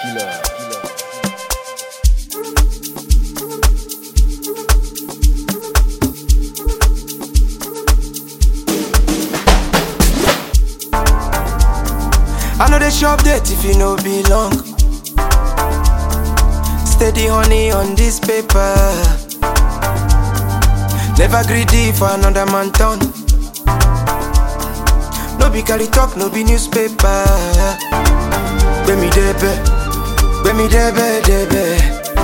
I know they shop date if you know belong. Steady honey on this paper. Never greedy for another man turn. No be carry talk, no be newspaper. Gbemi debe, gbemi debe debe.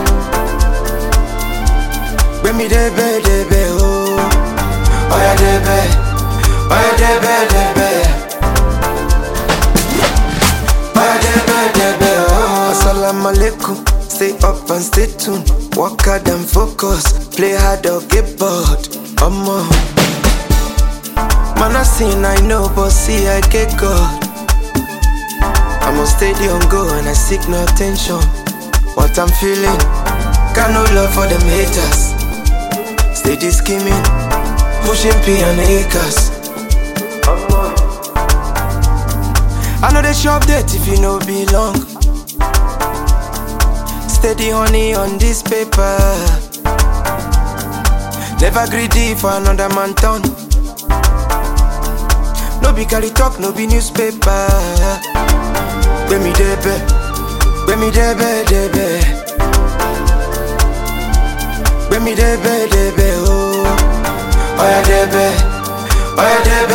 Gbemi debe debe oh. Oya debe, oya debe debe. Oya debe debe oh. Assalamu alaikum. Stay up and stay tuned. Work hard and focus. Play hard or get bored. Man, I seen, I know, but see, I get God. I'm on steady on go and I seek no attention. What I'm feeling, got no love for them haters. Steady scheming, pushing P and acres. I know they shop date if you know belong. Steady honey on this paper. Never greedy for another man turn. No be carry talk, no be newspaper. Gbemi debe, gbemi debe debe. Gbemi debe debe oh. Oya debe, oya debe.